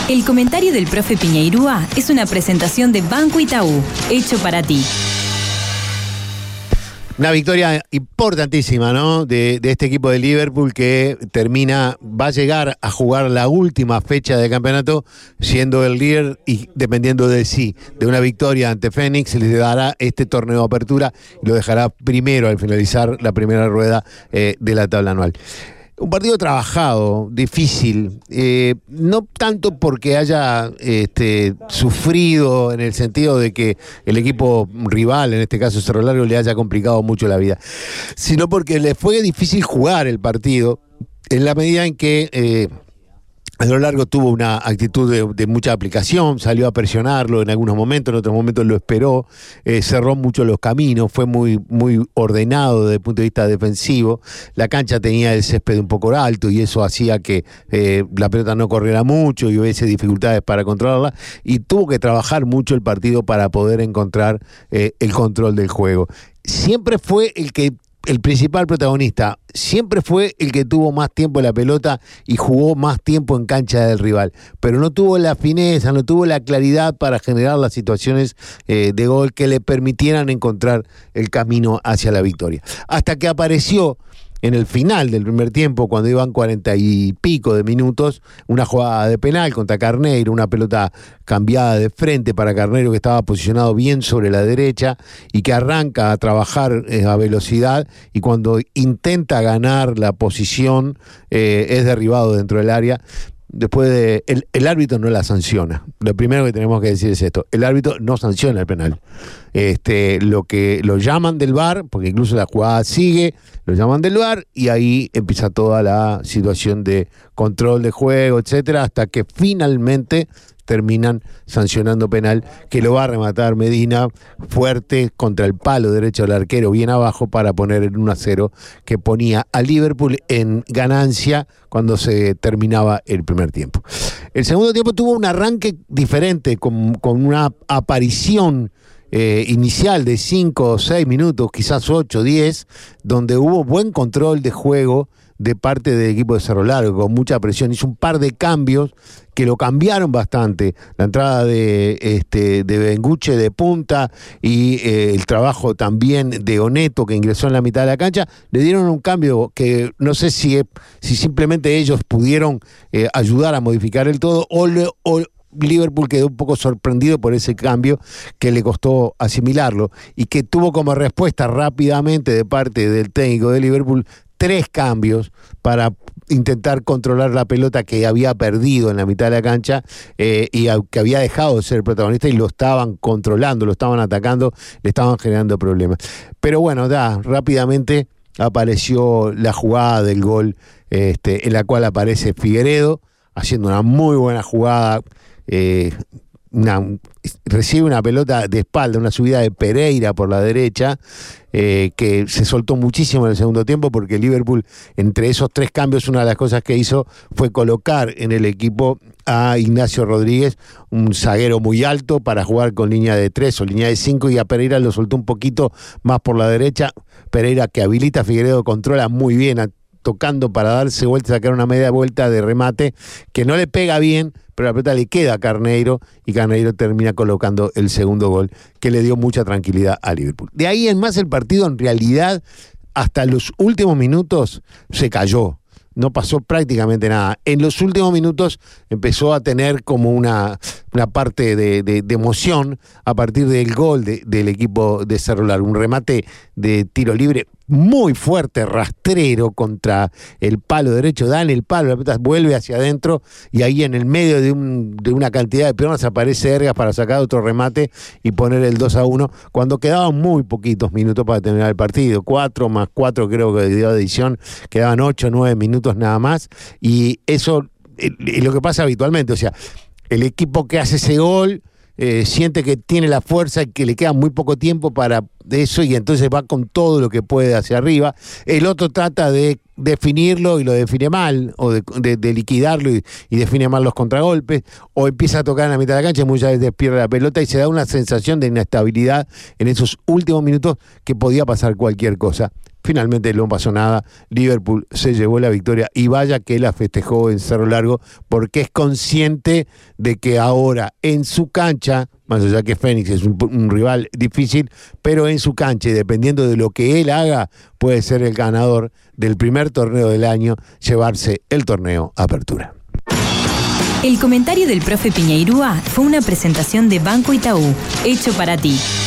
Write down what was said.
El comentario del profe Piñeirúa es una presentación de Banco Itaú, hecho para ti. Una victoria importantísima, ¿no? De este equipo de Liverpool que va a llegar a jugar la última fecha de campeonato siendo el líder y dependiendo de sí, de una victoria ante Fénix, le dará este torneo de apertura y lo dejará primero al finalizar la primera rueda de la tabla anual. Un partido trabajado, difícil, no tanto porque haya sufrido en el sentido de que el equipo rival, en este caso Cerro Largo, le haya complicado mucho la vida, sino porque le fue difícil jugar el partido en la medida en que a lo largo tuvo una actitud de mucha aplicación, salió a presionarlo en algunos momentos, en otros momentos lo esperó, cerró mucho los caminos, fue muy, muy ordenado desde el punto de vista defensivo. La cancha tenía el césped un poco alto y eso hacía que la pelota no corriera mucho y hubiese dificultades para controlarla, y tuvo que trabajar mucho el partido para poder encontrar el control del juego. Siempre fue el principal protagonista, siempre fue el que tuvo más tiempo en la pelota y jugó más tiempo en cancha del rival, pero no tuvo la fineza, no tuvo la claridad para generar las situaciones de gol que le permitieran encontrar el camino hacia la victoria. Hasta que apareció en el final del primer tiempo, cuando iban 40 y pico de minutos, una jugada de penal contra Carneiro, una pelota cambiada de frente para Carneiro, que estaba posicionado bien sobre la derecha y que arranca a trabajar a velocidad, y cuando intenta ganar la posición es derribado dentro del área. Después el árbitro no la sanciona. Lo primero que tenemos que decir es esto: el árbitro no sanciona el penal. Lo llaman del VAR, porque incluso la jugada sigue, lo llaman del VAR y ahí empieza toda la situación de control de juego, etcétera, hasta que finalmente terminan sancionando penal, que lo va a rematar Medina fuerte contra el palo derecho del arquero, bien abajo, para poner el 1-0 que ponía a Liverpool en ganancia cuando se terminaba el primer tiempo. El segundo tiempo tuvo un arranque diferente, con una aparición inicial de 5 o 6 minutos, quizás 8 o 10, donde hubo buen control de juego de parte del equipo de Cerro Largo, con mucha presión. Hizo un par de cambios que lo cambiaron bastante. La entrada de Benguche de punta y el trabajo también de Oneto, que ingresó en la mitad de la cancha, le dieron un cambio que no sé si simplemente ellos pudieron ayudar a modificar el todo, o Liverpool quedó un poco sorprendido por ese cambio que le costó asimilarlo, y que tuvo como respuesta rápidamente de parte del técnico de Liverpool 3 cambios para intentar controlar la pelota que había perdido en la mitad de la cancha y que había dejado de ser el protagonista, y lo estaban controlando, lo estaban atacando, le estaban generando problemas. Pero bueno, rápidamente apareció la jugada del gol, en la cual aparece Figueiredo haciendo una muy buena jugada. Recibe una pelota de espalda, una subida de Pereira por la derecha, que se soltó muchísimo en el segundo tiempo, porque Liverpool, entre esos 3 cambios, una de las cosas que hizo fue colocar en el equipo a Ignacio Rodríguez, un zaguero muy alto, para jugar con línea de 3 o línea de 5, y a Pereira lo soltó un poquito más por la derecha. Pereira, que habilita a Figueiredo, controla muy bien, tocando para darse vuelta, sacar una media vuelta de remate que no le pega bien, pero la pelota le queda a Carneiro, y Carneiro termina colocando el segundo gol, que le dio mucha tranquilidad a Liverpool. De ahí en más, el partido, en realidad, hasta los últimos minutos se cayó. No pasó prácticamente nada. En los últimos minutos empezó a tener como una parte de emoción a partir del gol del equipo de Cerro Largo. Un remate de tiro libre muy fuerte, rastrero, contra el palo derecho, da en el palo, la pelota vuelve hacia adentro, y ahí en el medio de una cantidad de peonas aparece Ergas para sacar otro remate y poner el 2-1, cuando quedaban muy poquitos minutos para terminar el partido. 4 más 4 creo que dio adición, quedaban 8 o 9 minutos nada más, y eso es lo que pasa habitualmente. O sea, el equipo que hace ese gol siente que tiene la fuerza y que le queda muy poco tiempo para eso, y entonces va con todo lo que puede hacia arriba. El otro trata de definirlo y lo define mal, o de liquidarlo y define mal los contragolpes, o empieza a tocar en la mitad de la cancha y muchas veces pierde la pelota y se da una sensación de inestabilidad en esos últimos minutos que podía pasar cualquier cosa. Finalmente no pasó nada, Liverpool se llevó la victoria y vaya que la festejó en Cerro Largo porque es consciente de que ahora en su cancha, más allá que Fénix es un rival difícil, pero en su cancha y dependiendo de lo que él haga puede ser el ganador del primer torneo del año, llevarse el torneo Apertura. El comentario del profe Piñeirúa fue una presentación de Banco Itaú, hecho para ti.